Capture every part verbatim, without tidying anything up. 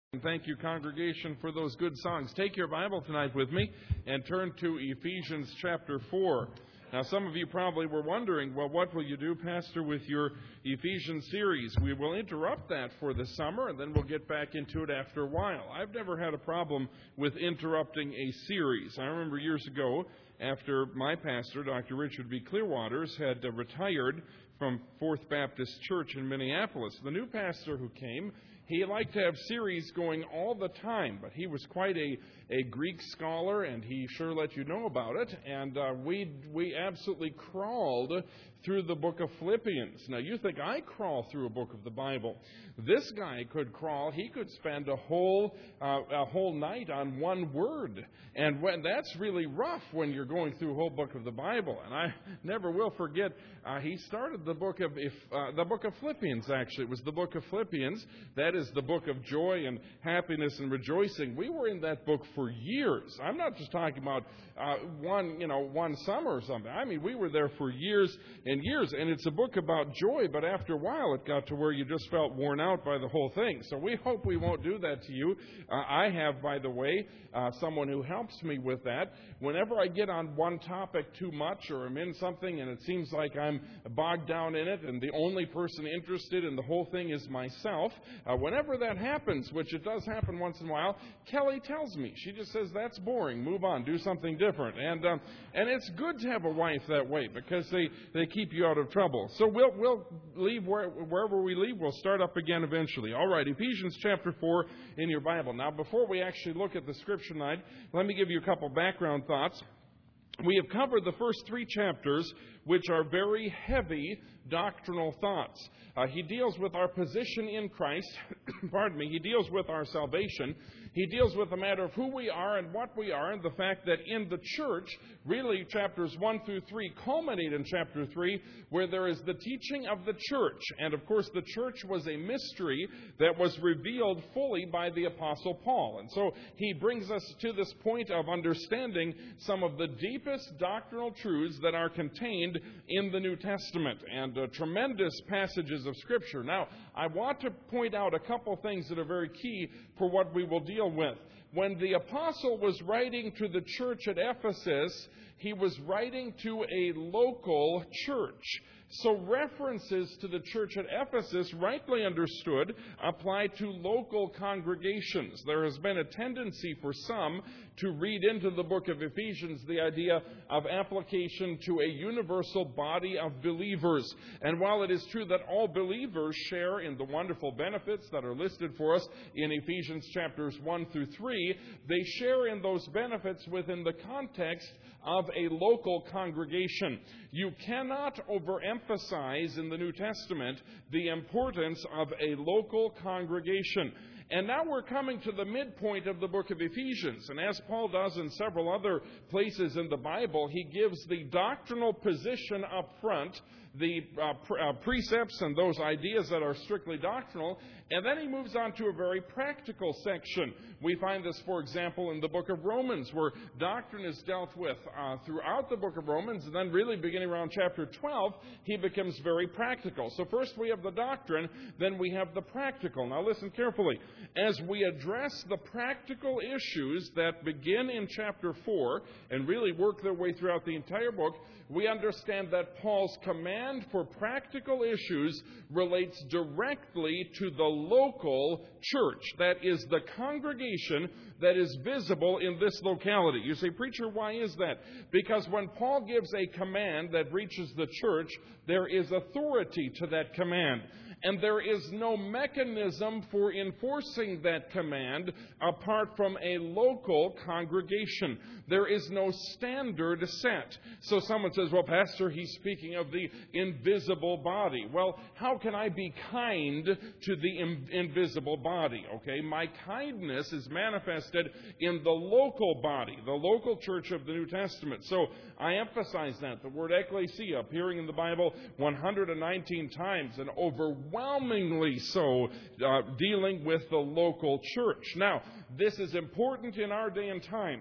And thank you, congregation, for those good songs. Take your Bible tonight with me and turn to Ephesians chapter four. Now, some of you probably were wondering, well, what will you do, Pastor, with your Ephesians series? We will interrupt that for the summer, and then we'll get back into it after a while. I've never had a problem with interrupting a series. I remember years ago, after my pastor, Doctor Richard B. Clearwaters, had uh, retired from Fourth Baptist Church in Minneapolis. The new pastor who came, he liked to have series going all the time, but he was quite a, a Greek scholar, and he sure let you know about it. And uh, we we absolutely crawled through the book of Philippians. Now, you think I crawl through a book of the Bible. This guy could crawl. He could spend a whole uh, a whole night on one word. And when that's really rough when you're going through a whole book of the Bible. And I never will forget, uh, he started the book of if, uh, the book of Philippians, actually. It was the book of Philippians. That is the book of joy and happiness and rejoicing. We were in that book for years. I'm not just talking about uh, one, you know, one summer or something. I mean, we were there for years and years. And it's a book about joy, but after a while it got to where you just felt worn out by the whole thing. So we hope we won't do that to you. Uh, I have, by the way, uh, someone who helps me with that. Whenever I get on one topic too much, or I'm in something and it seems like I'm bogged down in it and the only person interested in the whole thing is myself, uh, whenever that happens, which it does happen once in a while, Kelly tells me. She just says, that's boring. Move on. Do something different. And um, and it's good to have a wife that way because they, they keep you out of trouble. So we'll we'll leave where, wherever we leave. We'll start up again eventually. All right, Ephesians chapter four in your Bible. Now, before we actually look at the scripture tonight, let me give you a couple background thoughts. We have covered the first three chapters, which are very heavy doctrinal thoughts. Uh, he deals with our position in Christ. Pardon me. He deals with our salvation. He deals with the matter of who we are and what we are, and the fact that in the church, really chapters one through three culminate in chapter three, where there is the teaching of the church. And of course, the church was a mystery that was revealed fully by the Apostle Paul. And so he brings us to this point of understanding some of the deepest doctrinal truths that are contained in the New Testament, and uh, tremendous passages of Scripture. Now, I want to point out a couple things that are very key for what we will deal with. When the apostle was writing to the church at Ephesus, he was writing to a local church. So references to the church at Ephesus, rightly understood, apply to local congregations. There has been a tendency for some to read into the book of Ephesians the idea of application to a universal body of believers. And while it is true that all believers share in the wonderful benefits that are listed for us in Ephesians chapters one through three, they share in those benefits within the context of a local congregation. You cannot overemphasize in the New Testament the importance of a local congregation. And now we're coming to the midpoint of the book of Ephesians. And as Paul does in several other places in the Bible, he gives the doctrinal position up front, the uh, pre- uh, precepts and those ideas that are strictly doctrinal, and then he moves on to a very practical section. We find this, for example, in the book of Romans, where doctrine is dealt with uh, throughout the book of Romans, and then really beginning around chapter twelve, he becomes very practical. So first we have the doctrine, then we have the practical. Now listen carefully. As we address the practical issues that begin in chapter four and really work their way throughout the entire book, we understand that Paul's command for practical issues relates directly to the local church. That is the congregation that is visible in this locality. You say, preacher, why is that? Because when Paul gives a command that reaches the church, there is authority to that command. And there is no mechanism for enforcing that command apart from a local congregation. There is no standard set. So someone says, well, Pastor, he's speaking of the invisible body. Well, how can I be kind to the in- invisible body? Okay, my kindness is manifested in the local body, the local church of the New Testament. So I emphasize that. The word ecclesia appearing in the Bible one hundred nineteen times, and overwhelmingly so uh, dealing with the local church. Now, this is important in our day and time,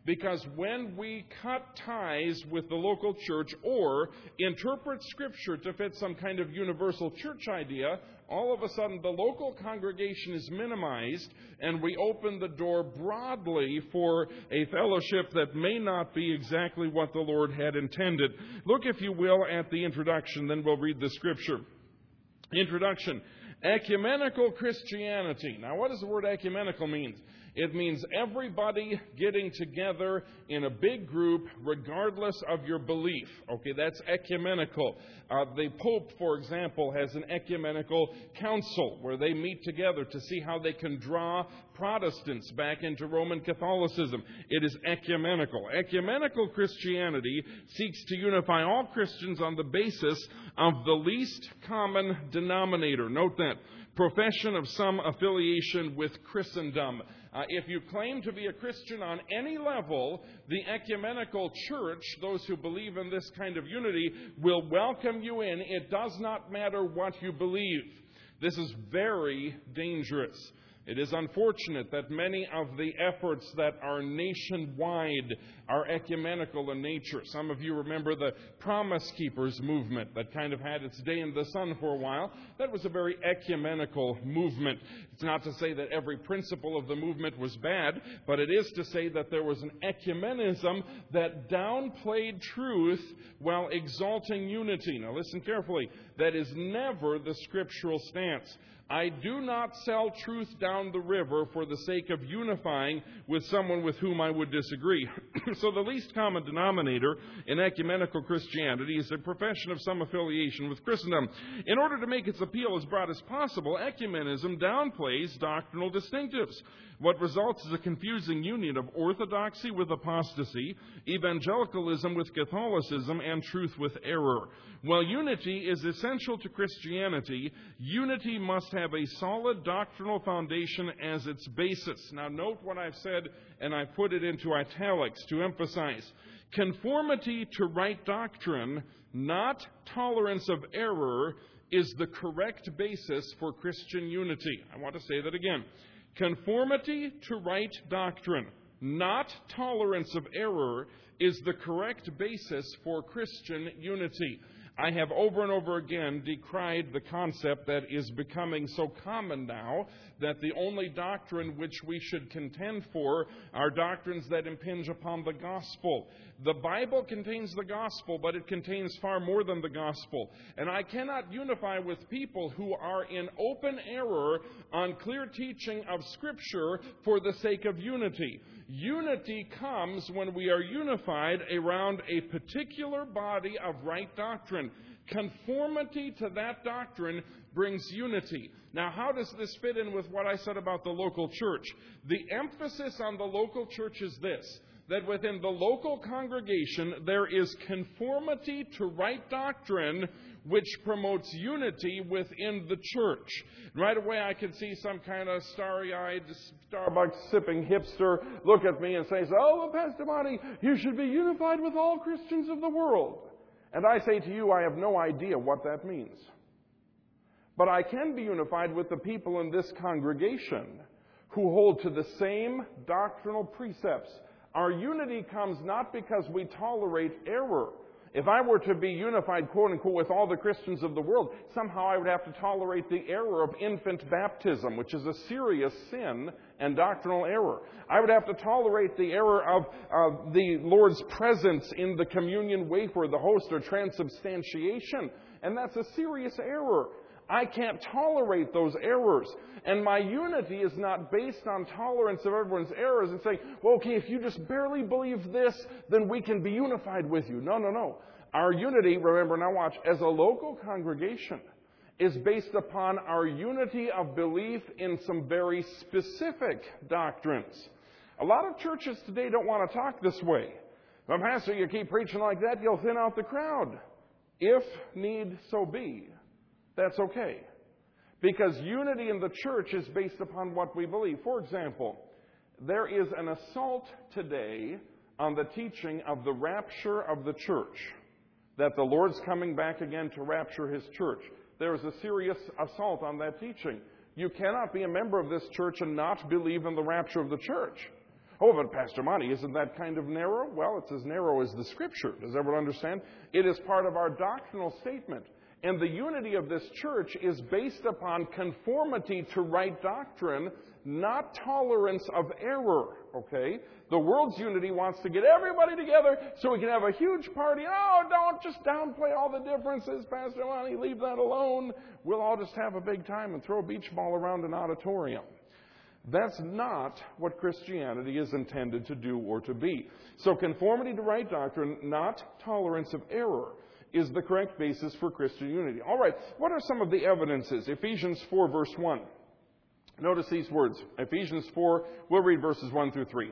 Because when we cut ties with the local church or interpret Scripture to fit some kind of universal church idea, all of a sudden the local congregation is minimized and we open the door broadly for a fellowship that may not be exactly what the Lord had intended. Look, if you will, at the introduction, then we'll read the Scripture. Introduction. Ecumenical Christianity. Now, what does the word ecumenical mean? It means everybody getting together in a big group regardless of your belief. Okay, that's ecumenical. Uh, the Pope, for example, has an ecumenical council where they meet together to see how they can draw Protestants back into Roman Catholicism. It is ecumenical. Ecumenical Christianity seeks to unify all Christians on the basis of the least common denominator. Note that. Profession of some affiliation with Christendom. Uh, if you claim to be a Christian on any level, the ecumenical church, those who believe in this kind of unity, will welcome you in. It does not matter what you believe. This is very dangerous. It is unfortunate that many of the efforts that are nationwide are ecumenical in nature. Some of you remember the Promise Keepers movement that kind of had its day in the sun for a while. That was a very ecumenical movement. It's not to say that every principle of the movement was bad, but it is to say that there was an ecumenism that downplayed truth while exalting unity. Now listen carefully. That is never the scriptural stance. I do not sell truth down the river for the sake of unifying with someone with whom I would disagree. So the least common denominator in ecumenical Christianity is a profession of some affiliation with Christendom. In order to make its appeal as broad as possible, ecumenism downplays doctrinal distinctives. What results is a confusing union of orthodoxy with apostasy, evangelicalism with Catholicism, and truth with error. While unity is essential to Christianity, unity must have a solid doctrinal foundation as its basis. Now note what I've said, and I put it into italics to emphasize. Conformity to right doctrine, not tolerance of error, is the correct basis for Christian unity. I want to say that again. Conformity to right doctrine, not tolerance of error, is the correct basis for Christian unity. I have over and over again decried the concept that is becoming so common now that the only doctrine which we should contend for are doctrines that impinge upon the gospel. The Bible contains the gospel, but it contains far more than the gospel. And I cannot unify with people who are in open error on clear teaching of Scripture for the sake of unity. Unity comes when we are unified around a particular body of right doctrine. Conformity to that doctrine brings unity. Now, how does this fit in with what I said about the local church? The emphasis on the local church is this, that within the local congregation there is conformity to right doctrine which promotes unity within the church. Right away I can see some kind of starry-eyed, Starbucks-sipping hipster look at me and say, "Oh, well, Pastor Monty, you should be unified with all Christians of the world." And I say to you, I have no idea what that means. But I can be unified with the people in this congregation who hold to the same doctrinal precepts. Our unity comes not because we tolerate error. If I were to be unified, quote unquote, with all the Christians of the world, somehow I would have to tolerate the error of infant baptism, which is a serious sin and doctrinal error. I would have to tolerate the error of uh, the Lord's presence in the communion wafer, the host, or transubstantiation, and that's a serious error. I can't tolerate those errors. And my unity is not based on tolerance of everyone's errors and saying, well, okay, if you just barely believe this, then we can be unified with you. No, no, no. Our unity, remember, now watch, as a local congregation is based upon our unity of belief in some very specific doctrines. A lot of churches today don't want to talk this way. But Pastor, you keep preaching like that, you'll thin out the crowd. If need so be. That's okay. Because unity in the church is based upon what we believe. For example, there is an assault today on the teaching of the rapture of the church. That the Lord's coming back again to rapture His church. There is a serious assault on that teaching. You cannot be a member of this church and not believe in the rapture of the church. Oh, but Pastor Monty, isn't that kind of narrow? Well, it's as narrow as the Scripture. Does everyone understand? It is part of our doctrinal statement. And the unity of this church is based upon conformity to right doctrine, not tolerance of error, okay? The world's unity wants to get everybody together so we can have a huge party. Oh, don't just downplay all the differences, Pastor Monty, leave that alone. We'll all just have a big time and throw a beach ball around an auditorium. That's not what Christianity is intended to do or to be. So conformity to right doctrine, not tolerance of error, is the correct basis for Christian unity. All right, what are some of the evidences? Ephesians four, verse one. Notice these words. Ephesians four, we'll read verses one through three.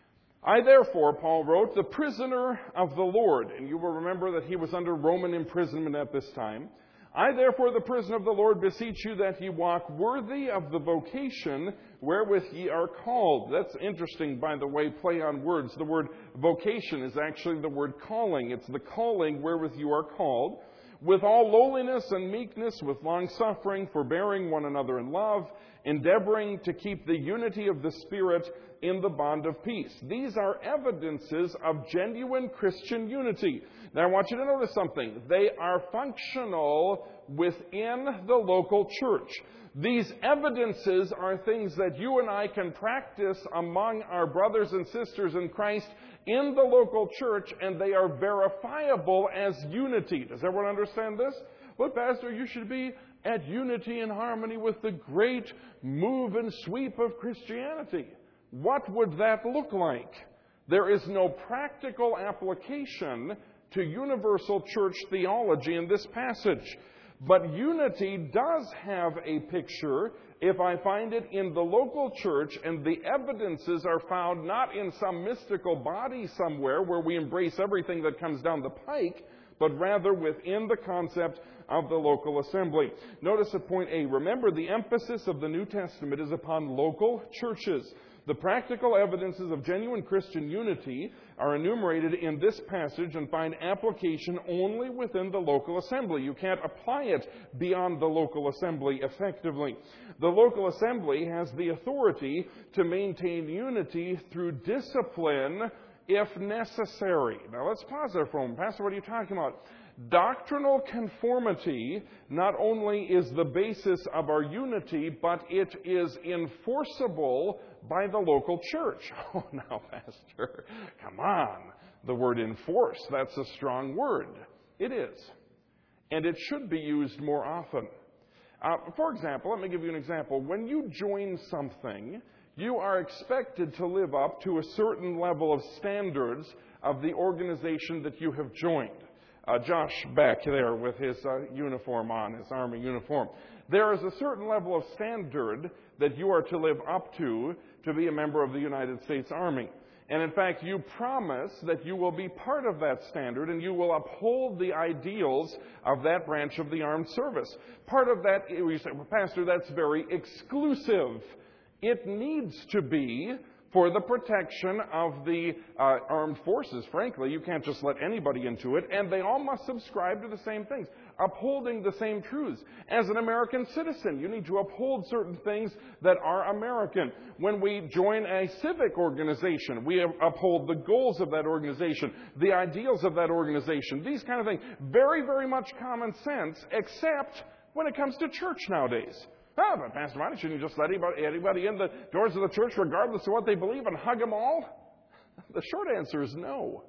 I therefore, Paul wrote, the prisoner of the Lord, and you will remember that he was under Roman imprisonment at this time. I therefore, the prisoner of the Lord, beseech you that ye walk worthy of the vocation wherewith ye are called. That's interesting, by the way, play on words. The word vocation is actually the word calling. It's the calling wherewith you are called. With all lowliness and meekness, with long-suffering, forbearing one another in love, endeavoring to keep the unity of the Spirit in the bond of peace. These are evidences of genuine Christian unity. Now, I want you to notice something. They are functional within the local church. These evidences are things that you and I can practice among our brothers and sisters in Christ in the local church, and they are verifiable as unity. Does everyone understand this? Well, Pastor, you should be at unity and harmony with the great move and sweep of Christianity. What would that look like? There is no practical application to universal church theology in this passage. But unity does have a picture if I find it in the local church, and the evidences are found not in some mystical body somewhere where we embrace everything that comes down the pike, but rather within the concept of the local assembly. Notice at point A, remember the emphasis of the New Testament is upon local churches. The practical evidences of genuine Christian unity are enumerated in this passage and find application only within the local assembly. You can't apply it beyond the local assembly effectively. The local assembly has the authority to maintain unity through discipline if necessary. Now let's pause there for a moment. Pastor, what are you talking about? Doctrinal conformity not only is the basis of our unity, but it is enforceable by the local church. Oh, now, Pastor, come on. The word enforce, that's a strong word. It is. And it should be used more often. Uh, for example, let me give you an example. When you join something, you are expected to live up to a certain level of standards of the organization that you have joined. Uh, Josh back there with his uh, uniform on, his Army uniform. There is a certain level of standard that you are to live up to to be a member of the United States Army. And in fact, you promise that you will be part of that standard and you will uphold the ideals of that branch of the armed service. Part of that, you say, well, Pastor, that's very exclusive. It needs to be for the protection of the uh, armed forces. Frankly, you can't just let anybody into it, and they all must subscribe to the same things, upholding the same truths. As an American citizen, you need to uphold certain things that are American. When we join a civic organization, we uphold the goals of that organization, the ideals of that organization, these kind of things. Very, very much common sense, except when it comes to church nowadays. Oh, but Pastor Martin, shouldn't you just let anybody, anybody in the doors of the church regardless of what they believe and hug them all? The short answer is no.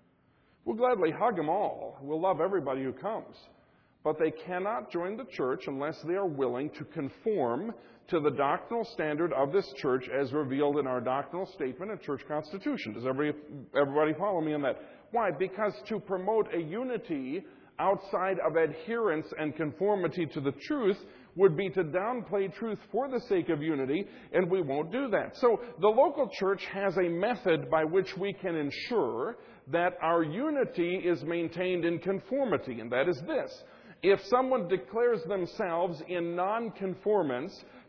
We'll gladly hug them all. We'll love everybody who comes. But they cannot join the church unless they are willing to conform to the doctrinal standard of this church as revealed in our doctrinal statement and church constitution. Does everybody, everybody follow me on that? Why? Because to promote a unity outside of adherence and conformity to the truth would be to downplay truth for the sake of unity, and we won't do that. So the local church has a method by which we can ensure that our unity is maintained in conformity, and that is this. If someone declares themselves in nonconformance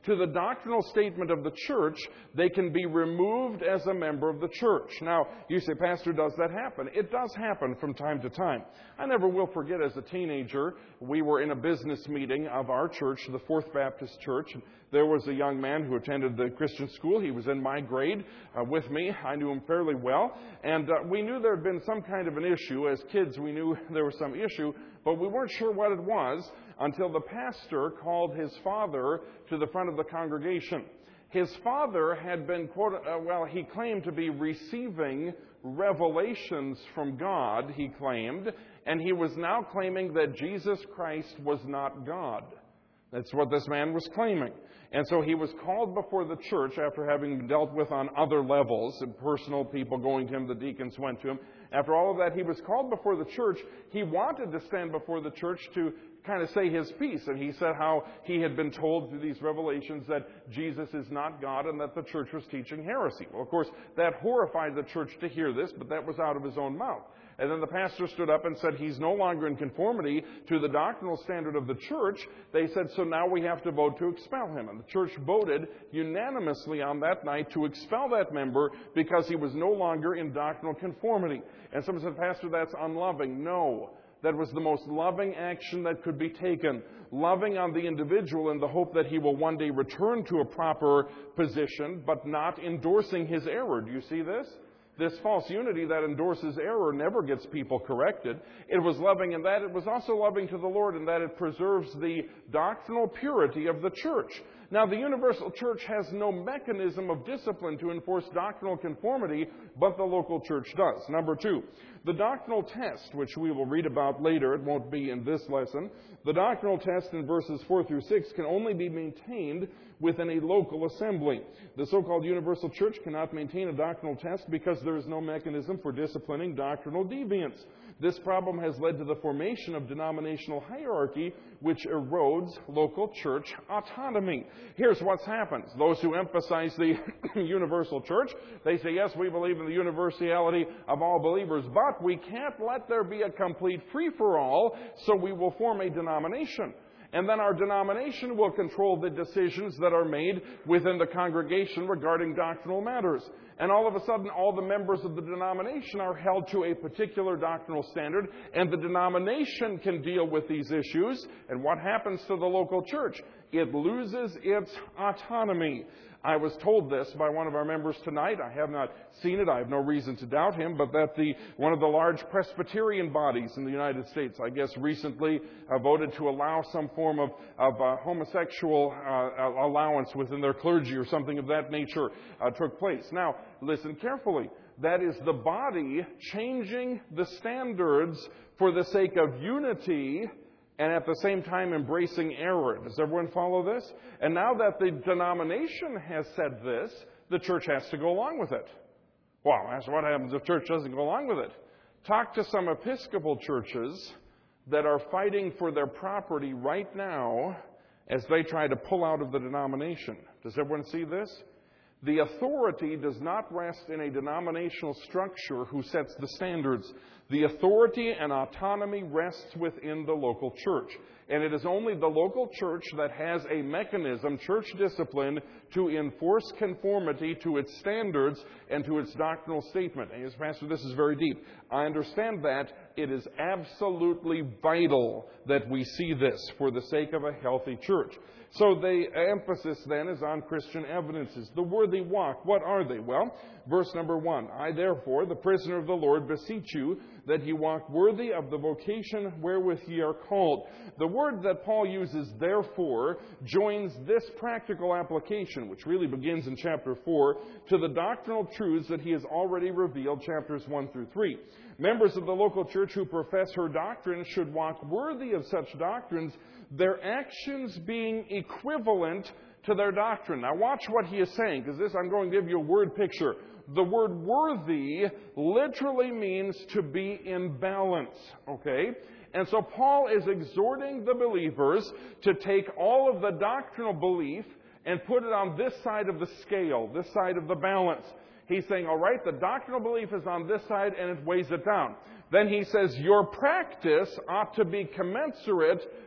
to the doctrinal statement of the church, they can be removed as a member of the church. Now, you say, Pastor, does that happen? It does happen from time to time. I never will forget, as a teenager, we were in a business meeting of our church, the Fourth Baptist Church. There was a young man who attended the Christian school. He was in my grade uh, with me. I knew him fairly well. And uh, we knew there had been some kind of an issue. As kids, we knew there was some issue, but we weren't sure what it was until the pastor called his father to the front of the congregation. His father had been, quote, uh, well, he claimed to be receiving revelations from God, he claimed, and he was now claiming that Jesus Christ was not God. That's what this man was claiming. And so he was called before the church after having dealt with on other levels, and personal people going to him, the deacons went to him. After all of that, he was called before the church. He wanted to stand before the church to kind of say his piece. And he said how he had been told through these revelations that Jesus is not God and that the church was teaching heresy. Well, of course, that horrified the church to hear this, but that was out of his own mouth. And then the pastor stood up and said he's no longer in conformity to the doctrinal standard of the church. They said, so now we have to vote to expel him. And the church voted unanimously on that night to expel that member because he was no longer in doctrinal conformity. And someone said, Pastor, that's unloving. No, that was the most loving action that could be taken. Loving on the individual in the hope that he will one day return to a proper position, but not endorsing his error. Do you see this? This false unity that endorses error never gets people corrected. It was loving in that. It was also loving to the Lord in that it preserves the doctrinal purity of the church. Now, the universal church has no mechanism of discipline to enforce doctrinal conformity, but the local church does. Number two, the doctrinal test, which we will read about later, it won't be in this lesson. The doctrinal test in verses four through six can only be maintained within a local assembly. The so-called universal church cannot maintain a doctrinal test because there is no mechanism for disciplining doctrinal deviance. This problem has led to the formation of denominational hierarchy, which erodes local church autonomy. Here's what's happened. Those who emphasize the universal church, they say, yes, we believe in the universality of all believers, but we can't let there be a complete free-for-all, so we will form a denomination. And then our denomination will control the decisions that are made within the congregation regarding doctrinal matters. And all of a sudden, all the members of the denomination are held to a particular doctrinal standard, and the denomination can deal with these issues. And what happens to the local church? It loses its autonomy. I was told this by one of our members tonight. I have not seen it. I have no reason to doubt him, but that the one of the large Presbyterian bodies in the United States, I guess recently uh, voted to allow some form of, of uh, homosexual uh, allowance within their clergy or something of that nature uh, took place. Now, listen carefully. That is the body changing the standards for the sake of unity and at the same time embracing error. Does everyone follow this? And now that the denomination has said this, the church has to go along with it. Well, that's what happens if the church doesn't go along with it. Talk to some Episcopal churches that are fighting for their property right now as they try to pull out of the denomination. Does everyone see this? The authority does not rest in a denominational structure who sets the standards. The authority and autonomy rests within the local church. And it is only the local church that has a mechanism, church discipline, to enforce conformity to its standards and to its doctrinal statement. And yes, Pastor, this is very deep. I understand that. It is absolutely vital that we see this for the sake of a healthy church. So the emphasis then is on Christian evidences. The worthy walk, what are they? Well, verse number one, I therefore, the prisoner of the Lord, beseech you that ye walk worthy of the vocation wherewith ye are called. The word that Paul uses, therefore, joins this practical application, which really begins in chapter four, to the doctrinal truths that he has already revealed, chapters one through three. Members of the local church who profess her doctrine should walk worthy of such doctrines, their actions being equivalent to their doctrine. Now watch what he is saying, because this, I'm going to give you a word picture. The word worthy literally means to be in balance, okay? And so Paul is exhorting the believers to take all of the doctrinal belief and put it on this side of the scale, this side of the balance. He's saying, all right, the doctrinal belief is on this side and it weighs it down. Then he says, your practice ought to be commensurate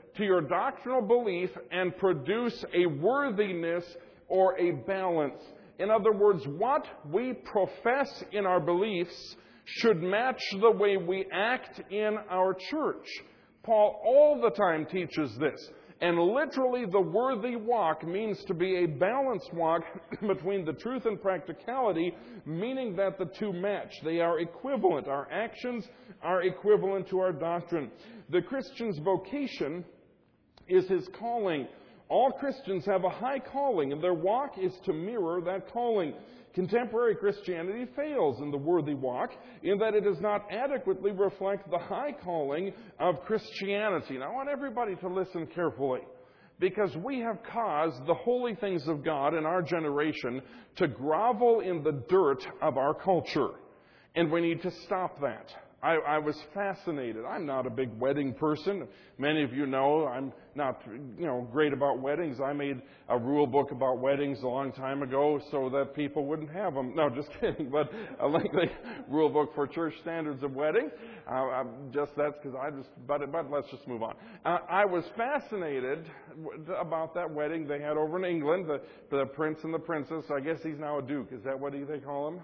to your doctrinal belief and produce a worthiness or a balance. In other words, what we profess in our beliefs should match the way we act in our church. Paul all the time teaches this. And literally, the worthy walk means to be a balanced walk between the truth and practicality, meaning that the two match. They are equivalent. Our actions are equivalent to our doctrine. The Christian's vocation is his calling. All Christians have a high calling, and their walk is to mirror that calling. Contemporary Christianity fails in the worthy walk in that it does not adequately reflect the high calling of Christianity. Now, I want everybody to listen carefully, because we have caused the holy things of God in our generation to grovel in the dirt of our culture, and we need to stop that. I, I was fascinated. I'm not a big wedding person. Many of you know I'm not, you know, great about weddings. I made a rule book about weddings a long time ago so that people wouldn't have them. No, just kidding. But a lengthy rule book for church standards of wedding. Uh, just that's because I just. But but let's just move on. Uh, I was fascinated about that wedding they had over in England. The the prince and the princess. I guess he's now a duke. Is that what they call him?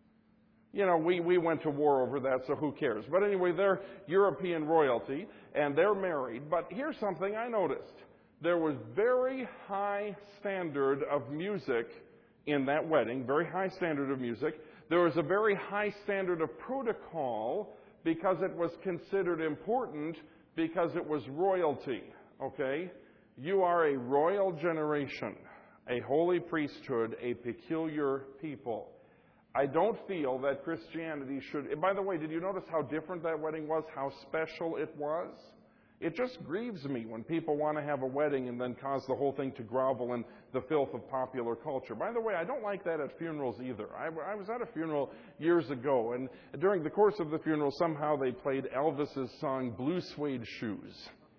You know, we, we went to war over that, so who cares? But anyway, they're European royalty, and they're married. But here's something I noticed. There was very high standard of music in that wedding, very high standard of music. There was a very high standard of protocol because it was considered important because it was royalty, okay? You are a royal generation, a holy priesthood, a peculiar people. I don't feel that Christianity should... And by the way, did you notice how different that wedding was, how special it was? It just grieves me when people want to have a wedding and then cause the whole thing to grovel in the filth of popular culture. By the way, I don't like that at funerals either. I, I was at a funeral years ago, and during the course of the funeral, somehow they played Elvis's song, Blue Suede Shoes.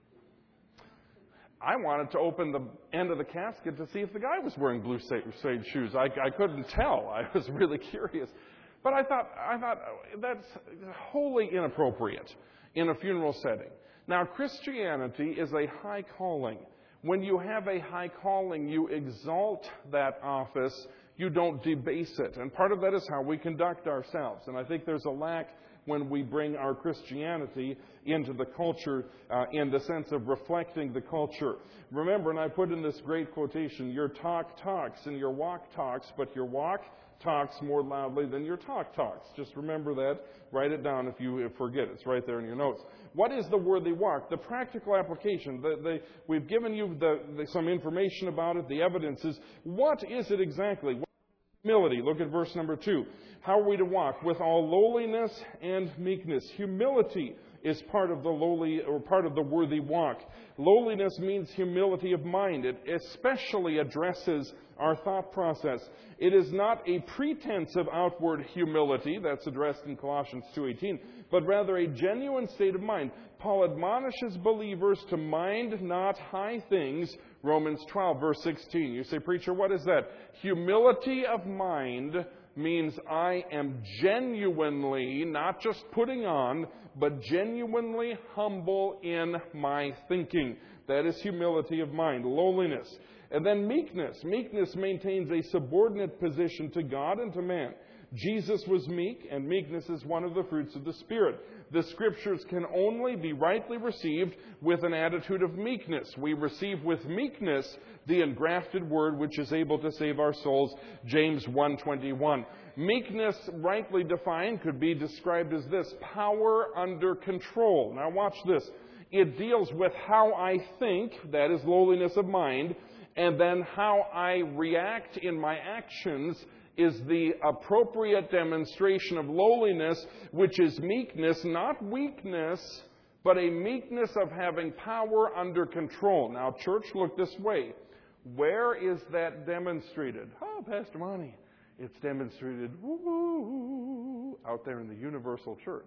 I wanted to open the end of the casket to see if the guy was wearing blue suede shoes. I, I couldn't tell. I was really curious. But I thought, I thought that's wholly inappropriate in a funeral setting. Now, Christianity is a high calling. When you have a high calling, you exalt that office. You don't debase it. And part of that is how we conduct ourselves. And I think there's a lack when we bring our Christianity into the culture uh, in the sense of reflecting the culture. Remember, and I put in this great quotation, your talk talks and your walk talks, but your walk talks more loudly than your talk talks. Just remember that. Write it down if you forget. It's right there in your notes. What is the worthy walk? The practical application. The, the, we've given you the, the, some information about it, the evidence is. What is it exactly? What is humility? Look at verse number two. How are we to walk? With all lowliness and meekness. Humility is part of the lowly or part of the worthy walk. Lowliness means humility of mind. It especially addresses our thought process. It is not a pretense of outward humility that's addressed in Colossians two eighteen, but rather a genuine state of mind. Paul admonishes believers to mind not high things. Romans twelve, verse sixteen. You say, preacher, what is that? Humility of mind means I am genuinely, not just putting on, but genuinely humble in my thinking. That is humility of mind, lowliness. And then meekness. Meekness maintains a subordinate position to God and to man. Jesus was meek, and meekness is one of the fruits of the Spirit. The Scriptures can only be rightly received with an attitude of meekness. We receive with meekness the engrafted Word which is able to save our souls, James one twenty-one. Meekness, rightly defined, could be described as this: power under control. Now watch this. It deals with how I think, that is lowliness of mind, and then how I react in my actions is the appropriate demonstration of lowliness, which is meekness, not weakness, but a meekness of having power under control. Now, church, look this way. Where is that demonstrated? Oh, Pastor Monty, it's demonstrated woo, out there in the universal church.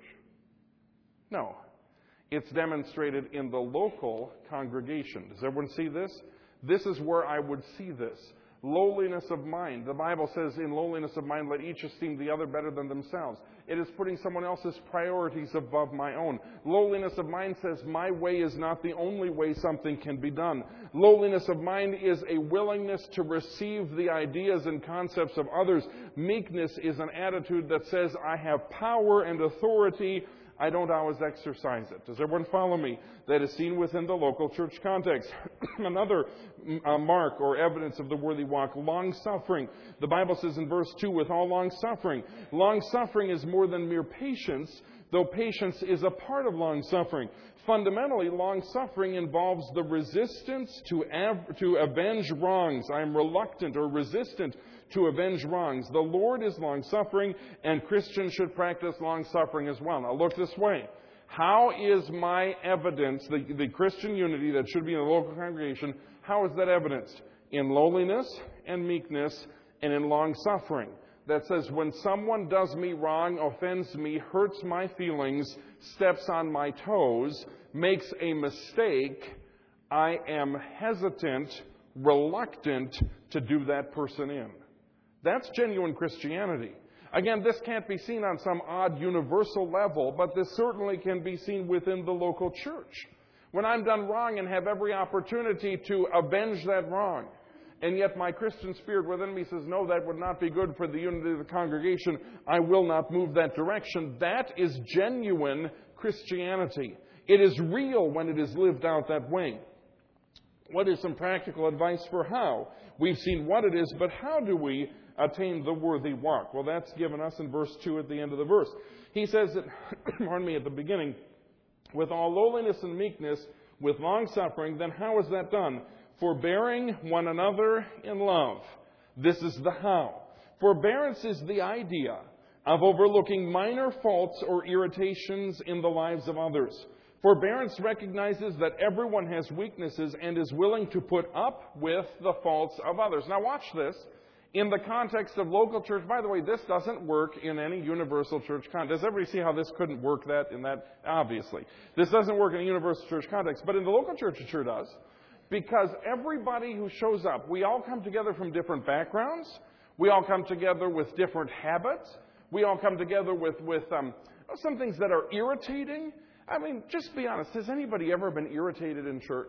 No, it's demonstrated in the local congregation. Does everyone see this? This is where I would see this. Lowliness of mind. The Bible says, in lowliness of mind, let each esteem the other better than themselves. It is putting someone else's priorities above my own. Lowliness of mind says, my way is not the only way something can be done. Lowliness of mind is a willingness to receive the ideas and concepts of others. Meekness is an attitude that says, I have power and authority, I don't always exercise it. Does everyone follow me? That is seen within the local church context. Another uh, mark or evidence of the worthy walk, long-suffering. The Bible says in verse two, with all long-suffering. Long-suffering is more than mere patience, though patience is a part of long-suffering. Fundamentally, long-suffering involves the resistance to, av- to avenge wrongs. I am reluctant or resistant to avenge wrongs. The Lord is long-suffering, and Christians should practice long-suffering as well. Now look this way. How is my evidence, the, the Christian unity that should be in the local congregation, how is that evidenced? In lowliness and meekness and in long-suffering. That says when someone does me wrong, offends me, hurts my feelings, steps on my toes, makes a mistake, I am hesitant, reluctant to do that person in. That's genuine Christianity. Again, this can't be seen on some odd universal level, but this certainly can be seen within the local church. When I'm done wrong and have every opportunity to avenge that wrong, and yet my Christian spirit within me says, no, that would not be good for the unity of the congregation, I will not move that direction. That is genuine Christianity. It is real when it is lived out that way. What is some practical advice for how? We've seen what it is, but how do we attain the worthy walk? Well, that's given us in verse two at the end of the verse. He says that, pardon me, at the beginning, with all lowliness and meekness, with long suffering, then how is that done? Forbearing one another in love. This is the how. Forbearance is the idea of overlooking minor faults or irritations in the lives of others. Forbearance recognizes that everyone has weaknesses and is willing to put up with the faults of others. Now watch this. In the context of local church, by the way, this doesn't work in any universal church context. Does everybody see how this couldn't work that in that? Obviously. This doesn't work in a universal church context, but in the local church it sure does. Because everybody who shows up, we all come together from different backgrounds. We all come together with different habits. We all come together with, with um, some things that are irritating. I mean, just be honest. Has anybody ever been irritated in church?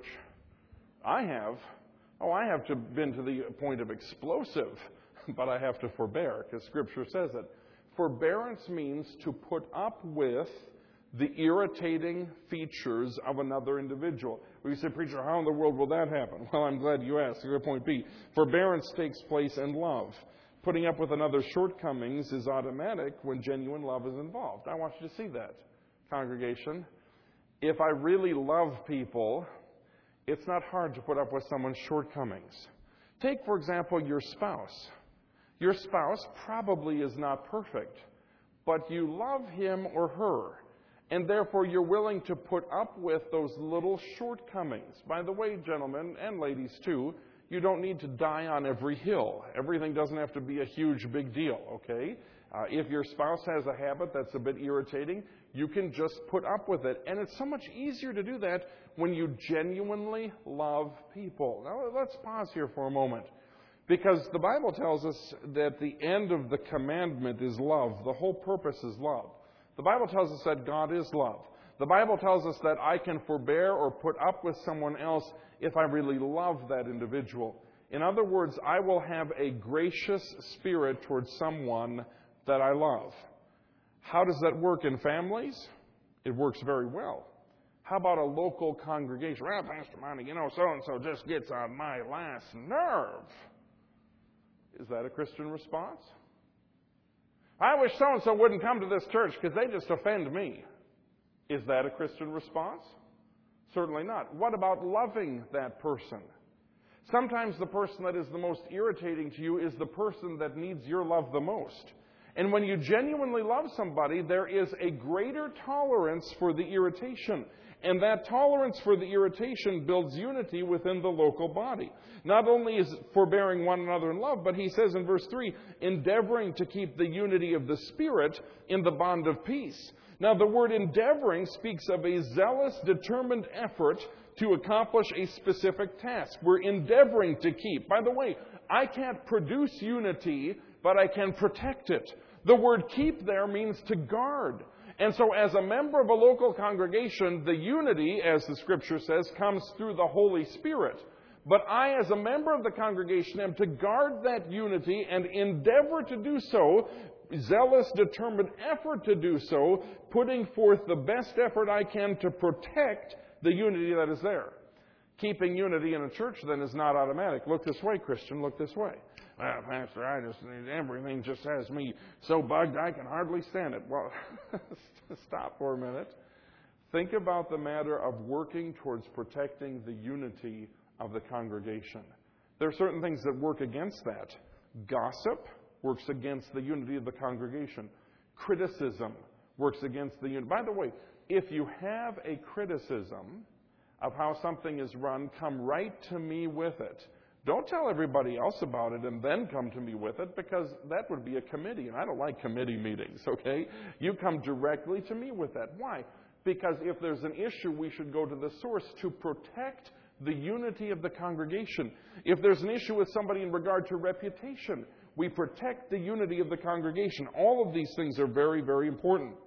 I have. Oh, I have to, been to the point of explosive, but I have to forbear, because Scripture says it. Forbearance means to put up with the irritating features of another individual. Well, you say, preacher, how in the world will that happen? Well, I'm glad you asked. Here's point B. Forbearance takes place in love. Putting up with another's shortcomings is automatic when genuine love is involved. I want you to see that, congregation. If I really love people, it's not hard to put up with someone's shortcomings. Take, for example, your spouse. Your spouse probably is not perfect, but you love him or her, and therefore you're willing to put up with those little shortcomings. By the way, gentlemen, and ladies too, you don't need to die on every hill. Everything doesn't have to be a huge big deal, okay? Uh, if your spouse has a habit that's a bit irritating, you can just put up with it. And it's so much easier to do that when you genuinely love people. Now, let's pause here for a moment. Because the Bible tells us that the end of the commandment is love. The whole purpose is love. The Bible tells us that God is love. The Bible tells us that I can forbear or put up with someone else if I really love that individual. In other words, I will have a gracious spirit towards someone that I love. How does that work in families? It works very well. How about a local congregation? Well, Pastor Monty, you know, so-and-so just gets on my last nerve. Is that a Christian response? I wish so-and-so wouldn't come to this church because they just offend me. Is that a Christian response? Certainly not. What about loving that person? Sometimes the person that is the most irritating to you is the person that needs your love the most. And when you genuinely love somebody, there is a greater tolerance for the irritation. And that tolerance for the irritation builds unity within the local body. Not only is forbearing one another in love, but he says in verse three, endeavoring to keep the unity of the Spirit in the bond of peace. Now, the word endeavoring speaks of a zealous, determined effort to accomplish a specific task. We're endeavoring to keep. By the way, I can't produce unity, but I can protect it. The word keep there means to guard. And so as a member of a local congregation, the unity, as the Scripture says, comes through the Holy Spirit. But I, as a member of the congregation, am to guard that unity and endeavor to do so, zealous, determined effort to do so, putting forth the best effort I can to protect the unity that is there. Keeping unity in a church, then, is not automatic. Look this way, Christian, look this way. Well, Pastor, I just, everything just has me so bugged I can hardly stand it. Well, stop for a minute. Think about the matter of working towards protecting the unity of the congregation. There are certain things that work against that. Gossip works against the unity of the congregation. Criticism works against the unity. By the way, if you have a criticism of how something is run, come right to me with it. Don't tell everybody else about it and then come to me with it, because that would be a committee, and I don't like committee meetings, okay? You come directly to me with that. Why? Because if there's an issue, we should go to the source to protect the unity of the congregation. If there's an issue with somebody in regard to reputation, we protect the unity of the congregation. All of these things are very, very important.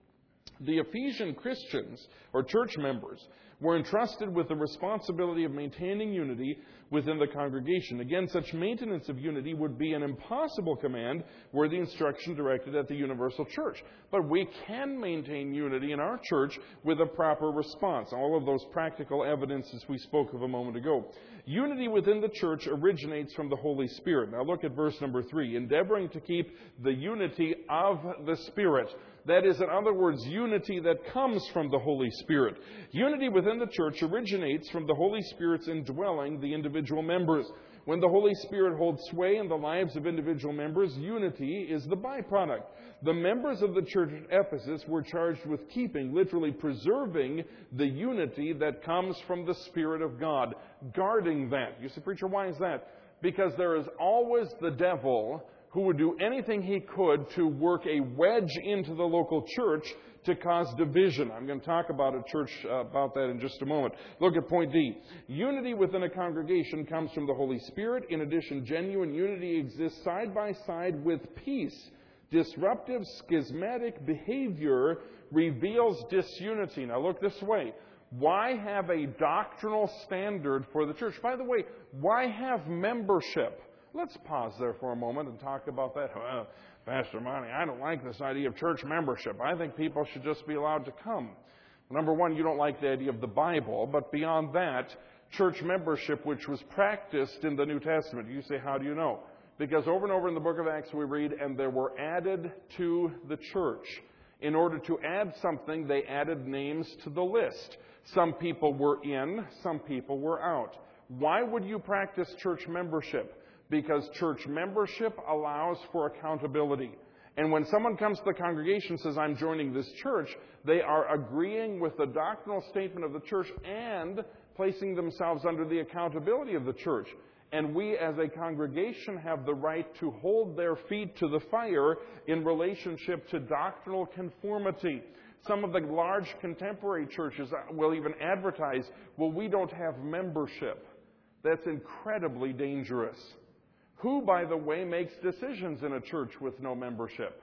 The Ephesian Christians, or church members, were entrusted with the responsibility of maintaining unity within the congregation. Again, such maintenance of unity would be an impossible command were the instruction directed at the universal church. But we can maintain unity in our church with a proper response. All of those practical evidences we spoke of a moment ago. Unity within the church originates from the Holy Spirit. Now look at verse number three. Endeavoring to keep the unity of the Spirit. That is, in other words, unity that comes from the Holy Spirit. Unity within the church originates from the Holy Spirit's indwelling the individual members. When the Holy Spirit holds sway in the lives of individual members, unity is the byproduct. The members of the church at Ephesus were charged with keeping, literally preserving, the unity that comes from the Spirit of God, guarding that. You say, preacher, why is that? Because there is always the devil who would do anything he could to work a wedge into the local church to cause division. I'm going to talk about a church uh, about that in just a moment. Look at point D. Unity within a congregation comes from the Holy Spirit. In addition, genuine unity exists side by side with peace. Disruptive, schismatic behavior reveals disunity. Now look this way. Why have a doctrinal standard for the church? By the way, why have membership? Let's pause there for a moment and talk about that. Well, Pastor Monty, I don't like this idea of church membership. I think people should just be allowed to come. Number one, you don't like the idea of the Bible, but beyond that, church membership, which was practiced in the New Testament. You say, how do you know? Because over and over in the book of Acts we read, and there were added to the church. In order to add something, they added names to the list. Some people were in, some people were out. Why would you practice church membership? Because church membership allows for accountability. And when someone comes to the congregation and says, I'm joining this church, they are agreeing with the doctrinal statement of the church and placing themselves under the accountability of the church. And we as a congregation have the right to hold their feet to the fire in relationship to doctrinal conformity. Some of the large contemporary churches will even advertise, well, we don't have membership. That's incredibly dangerous. Who, by the way, makes decisions in a church with no membership?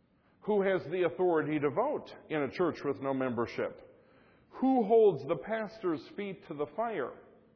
Who has the authority to vote in a church with no membership? Who holds the pastor's feet to the fire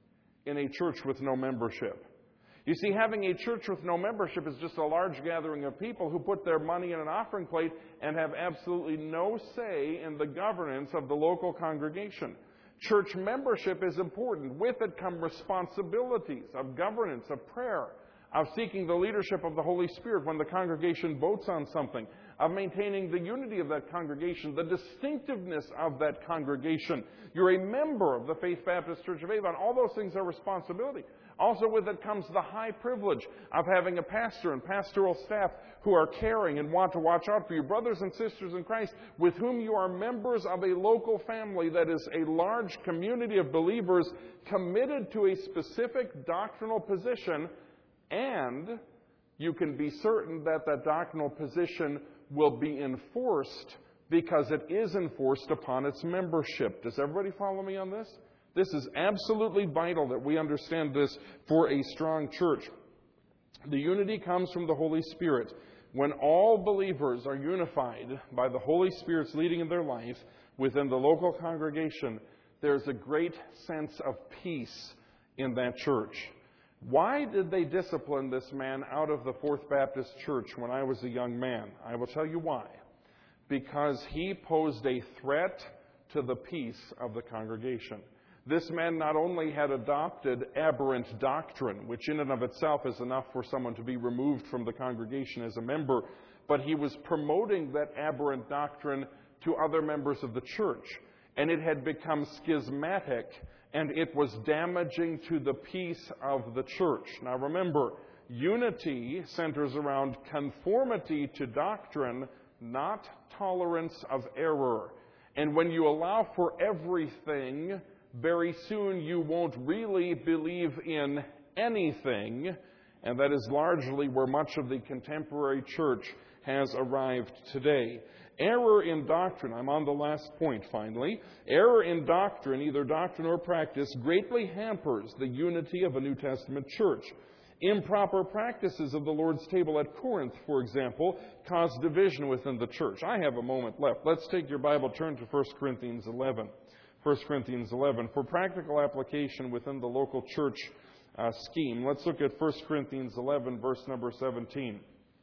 in a church with no membership? You see, having a church with no membership is just a large gathering of people who put their money in an offering plate and have absolutely no say in the governance of the local congregation. Church membership is important. With it come responsibilities of governance, of prayer, of seeking the leadership of the Holy Spirit when the congregation votes on something, of maintaining the unity of that congregation, the distinctiveness of that congregation. You're a member of the Faith Baptist Church of Avon. All those things are responsibility. Also with it comes the high privilege of having a pastor and pastoral staff who are caring and want to watch out for you. Brothers and sisters in Christ with whom you are members of a local family that is a large community of believers committed to a specific doctrinal position, and you can be certain that that doctrinal position will be enforced because it is enforced upon its membership. Does everybody follow me on this? This is absolutely vital that we understand this for a strong church. The unity comes from the Holy Spirit. When all believers are unified by the Holy Spirit's leading in their life within the local congregation, there's a great sense of peace in that church. Why did they discipline this man out of the Fourth Baptist Church when I was a young man? I will tell you why. Because he posed a threat to the peace of the congregation. This man not only had adopted aberrant doctrine, which in and of itself is enough for someone to be removed from the congregation as a member, but he was promoting that aberrant doctrine to other members of the church. And it had become schismatic, and it was damaging to the peace of the church. Now remember, unity centers around conformity to doctrine, not tolerance of error. And when you allow for everything, very soon you won't really believe in anything. And that is largely where much of the contemporary church has arrived today. Error in doctrine, I'm on the last point finally. Error in doctrine, either doctrine or practice, greatly hampers the unity of a New Testament church. Improper practices of the Lord's table at Corinth, for example, caused division within the church. I have a moment left. Let's take your Bible, turn to First Corinthians eleven. First Corinthians eleven. For practical application within the local church uh, scheme, let's look at First Corinthians eleven, verse number seventeen.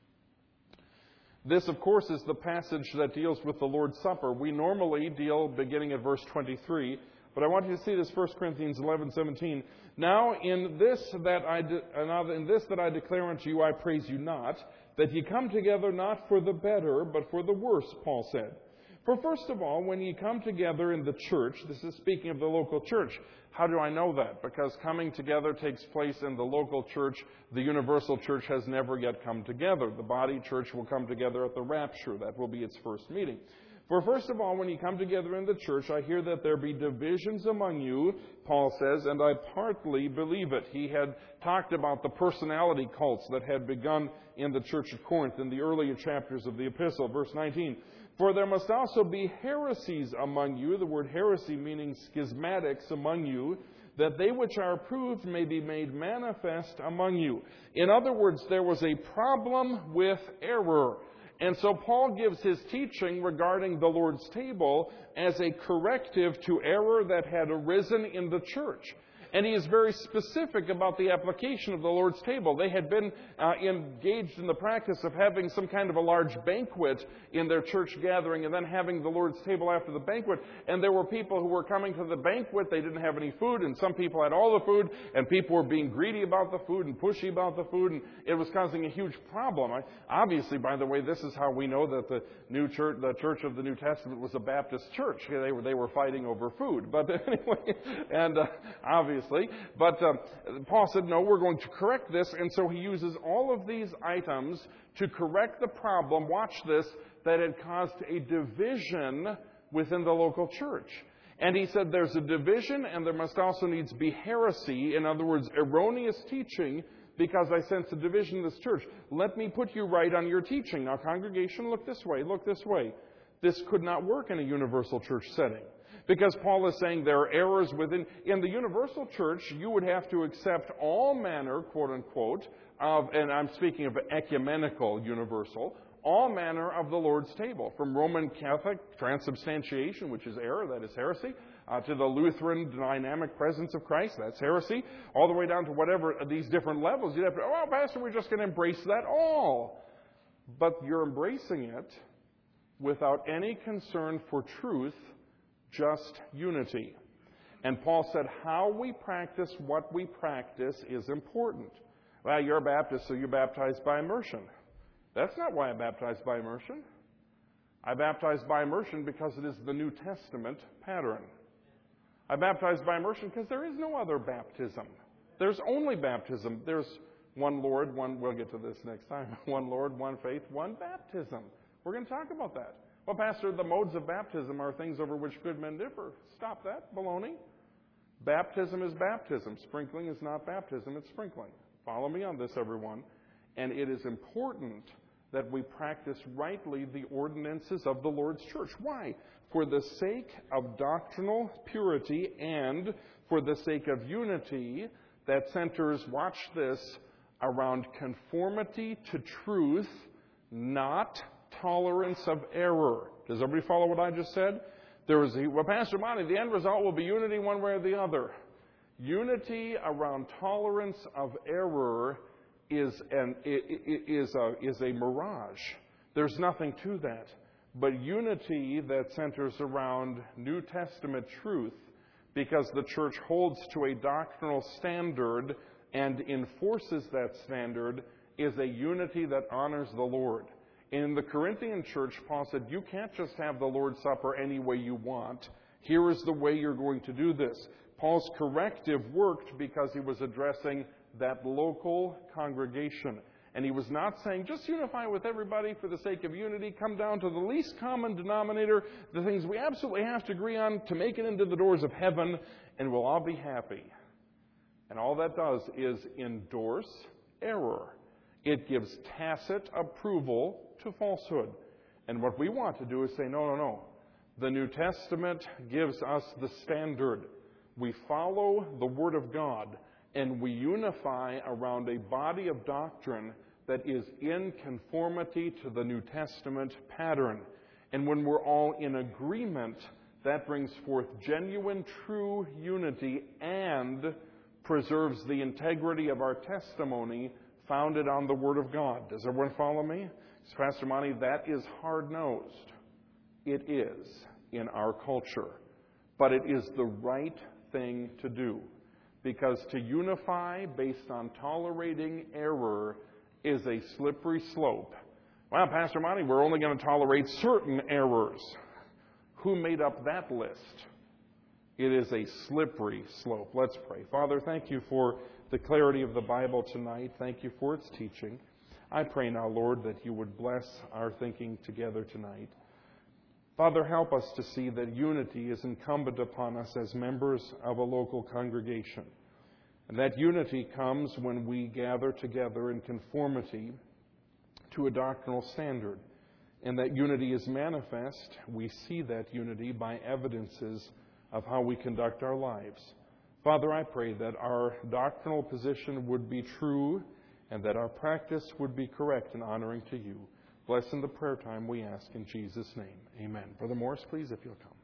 This, of course, is the passage that deals with the Lord's Supper. We normally deal beginning at verse twenty-three, but I want you to see this First Corinthians eleven seventeen. Now in this that I de- now in this that I declare unto you, I praise you not, that ye come together not for the better, but for the worse, Paul said. For first of all, when ye come together in the church, this is speaking of the local church. How do I know that? Because coming together takes place in the local church. The universal church has never yet come together. The body church will come together at the rapture. That will be its first meeting. For first of all, when you come together in the church, I hear that there be divisions among you, Paul says, and I partly believe it. He had talked about the personality cults that had begun in the church of Corinth in the earlier chapters of the epistle. Verse nineteen. For there must also be heresies among you, the word heresy meaning schismatics among you, that they which are approved may be made manifest among you. In other words, there was a problem with error. And so Paul gives his teaching regarding the Lord's table as a corrective to error that had arisen in the church. And he is very specific about the application of the Lord's table. They had been uh, engaged in the practice of having some kind of a large banquet in their church gathering and then having the Lord's table after the banquet. And there were people who were coming to the banquet. They didn't have any food, and some people had all the food, and people were being greedy about the food and pushy about the food, and it was causing a huge problem. I, obviously, by the way, this is how we know that the new church, the church of the New Testament was a Baptist church. They were, they were fighting over food. But anyway, and uh, obviously, But uh, Paul said, no, we're going to correct this. And so he uses all of these items to correct the problem, watch this, that had caused a division within the local church. And he said there's a division and there must also needs be heresy, in other words, erroneous teaching, because I sense a division in this church. Let me put you right on your teaching. Now, congregation, look this way, look this way. This could not work in a universal church setting. Because Paul is saying there are errors within. In the universal church, you would have to accept all manner, quote unquote, of, and I'm speaking of ecumenical universal, all manner of the Lord's table. From Roman Catholic transubstantiation, which is error, that is heresy, uh, to the Lutheran dynamic presence of Christ, that's heresy, all the way down to whatever these different levels. You'd have to, oh, Pastor, we're just going to embrace that all. But you're embracing it without any concern for truth, just unity. And Paul said how we practice what we practice is important. Well, you're a Baptist, so you're baptized by immersion. That's not why I'm baptized by immersion. I baptize by immersion because it is the New Testament pattern. I baptize by immersion because there is no other baptism. There's only baptism. There's one Lord, one, we'll get to this next time, one Lord, one faith, one baptism. We're going to talk about that. Well, Pastor, the modes of baptism are things over which good men differ. Stop that baloney. Baptism is baptism. Sprinkling is not baptism, it's sprinkling. Follow me on this, everyone. And it is important that we practice rightly the ordinances of the Lord's church. Why? For the sake of doctrinal purity and for the sake of unity that centers, watch this, around conformity to truth, not tolerance of error. Does everybody follow what I just said? There is, a, well, Pastor Monty, the end result will be unity one way or the other. Unity around tolerance of error is an is a is a mirage. There's nothing to that. But unity that centers around New Testament truth, because the church holds to a doctrinal standard and enforces that standard, is a unity that honors the Lord. In the Corinthian church, Paul said, you can't just have the Lord's Supper any way you want. Here is the way you're going to do this. Paul's corrective worked because he was addressing that local congregation. And he was not saying, just unify with everybody for the sake of unity, come down to the least common denominator, the things we absolutely have to agree on to make it into the doors of heaven, and we'll all be happy. And all that does is endorse error. It gives tacit approval to falsehood. And what we want to do is say, no, no, no. The New Testament gives us the standard. We follow the Word of God, and we unify around a body of doctrine that is in conformity to the New Testament pattern. And when we're all in agreement, that brings forth genuine, true unity and preserves the integrity of our testimony founded on the Word of God. Does everyone follow me? So, Pastor Monty, that is hard-nosed. It is in our culture. But it is the right thing to do. Because to unify based on tolerating error is a slippery slope. Well, Pastor Monty, we're only going to tolerate certain errors. Who made up that list? It is a slippery slope. Let's pray. Father, thank you for the clarity of the Bible tonight. Thank you for its teaching. I pray now, Lord, that you would bless our thinking together tonight. Father, help us to see that unity is incumbent upon us as members of a local congregation. And that unity comes when we gather together in conformity to a doctrinal standard. And that unity is manifest. We see that unity by evidences of how we conduct our lives. Father, I pray that our doctrinal position would be true and that our practice would be correct and honoring to you. Bless in the prayer time we ask in Jesus' name. Amen. Brother Morris, please, if you'll come.